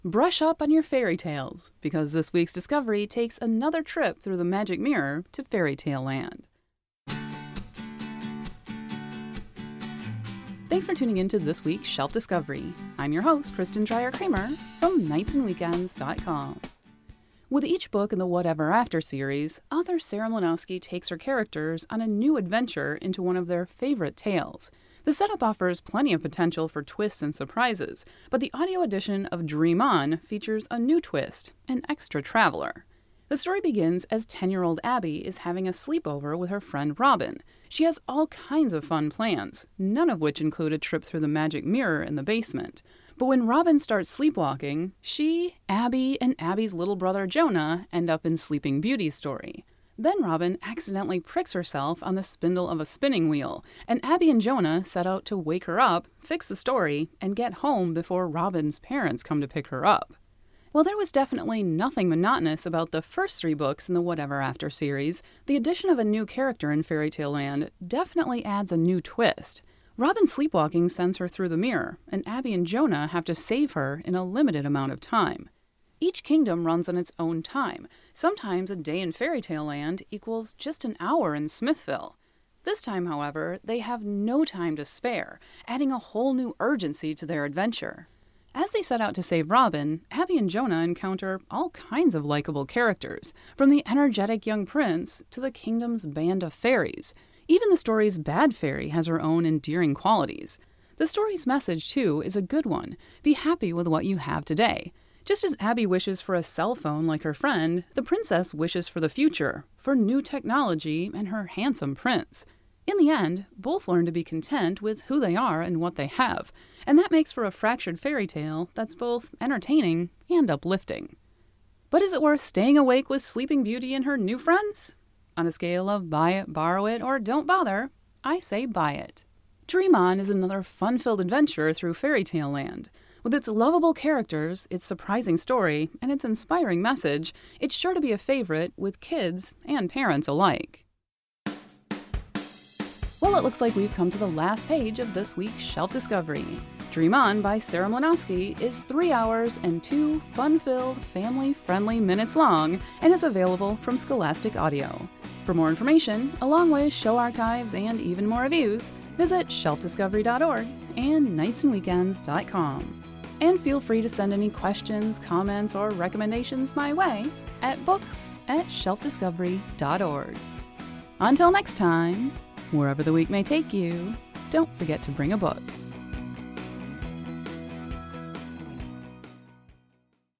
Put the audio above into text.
Brush up on your fairy tales, because this week's discovery takes another trip through the magic mirror to fairy tale land. Thanks for tuning in to this week's Shelf Discovery. I'm your host, Kristen Dreyer-Kramer from nightsandweekends.com. With each book in the Whatever After series, author Sarah Mlynowski takes her characters on a new adventure into one of their favorite tales. The setup offers plenty of potential for twists and surprises, but the audio edition of Dream On features a new twist, an extra traveler. The story begins as 10-year-old Abby is having a sleepover with her friend Robin. She has all kinds of fun plans, none of which include a trip through the magic mirror in the basement. But when Robin starts sleepwalking, she, Abby, and Abby's little brother Jonah end up in Sleeping Beauty's story. Then Robin accidentally pricks herself on the spindle of a spinning wheel, and Abby and Jonah set out to wake her up, fix the story, and get home before Robin's parents come to pick her up. While there was definitely nothing monotonous about the first 3 books in the Whatever After series, the addition of a new character in Fairy Tale Land definitely adds a new twist. Robin sleepwalking sends her through the mirror, and Abby and Jonah have to save her in a limited amount of time. Each kingdom runs on its own time. Sometimes a day in Fairy Tale Land equals just an hour in Smithville. This time, however, they have no time to spare, adding a whole new urgency to their adventure. As they set out to save Robin, Abby and Jonah encounter all kinds of likable characters, from the energetic young prince to the kingdom's band of fairies. Even the story's bad fairy has her own endearing qualities. The story's message, too, is a good one. Be happy with what you have today. Just as Abby wishes for a cell phone like her friend, the princess wishes for the future, for new technology and her handsome prince. In the end, both learn to be content with who they are and what they have, and that makes for a fractured fairy tale that's both entertaining and uplifting. But is it worth staying awake with Sleeping Beauty and her new friends? On a scale of buy it, borrow it, or don't bother, I say buy it. Dream On is another fun-filled adventure through Fairy Tale Land. With its lovable characters, its surprising story, and its inspiring message, it's sure to be a favorite with kids and parents alike. Well, it looks like we've come to the last page of this week's Shelf Discovery. Dream On by Sarah Mlynowski is 3 hours and 2 fun-filled, family-friendly minutes long and is available from Scholastic Audio. For more information, along with show archives and even more reviews, visit shelfdiscovery.org and nightsandweekends.com. And feel free to send any questions, comments, or recommendations my way at books@shelfdiscovery.org. Until next time, wherever the week may take you, don't forget to bring a book.